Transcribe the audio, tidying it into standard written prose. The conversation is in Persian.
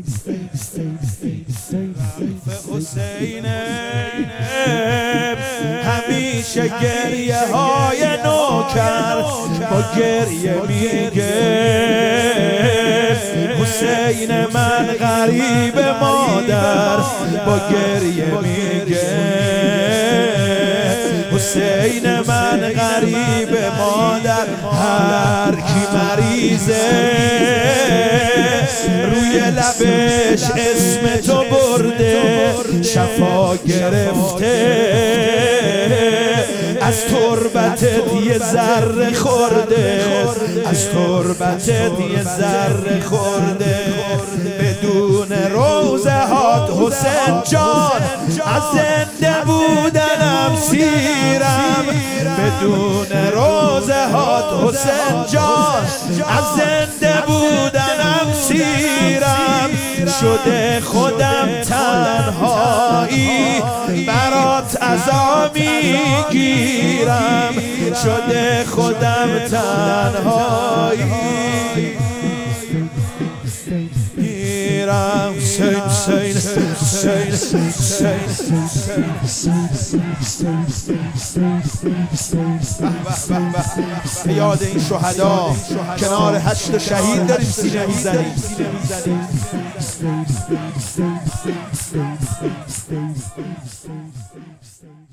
حسین همیشه گریه های نوکر با گریه میگه حسین من غریب مادر با گریه میگه حسین من غریب مادر هر کی مریضه روی لبش اسم تو برده شفا گرفته از تربتت یه ذره خورده از تربتت یه ذره خورده بدون روزه هات حسین جان از زنده بودنم سیرم بدون روزه هات حسین جان از زنده بودنم سیرم شده خودم تنهایی برات عزا میگیرم شده خودم تنهایی یاد این شهدا کنار 8 شهید داریم سینه میزنیم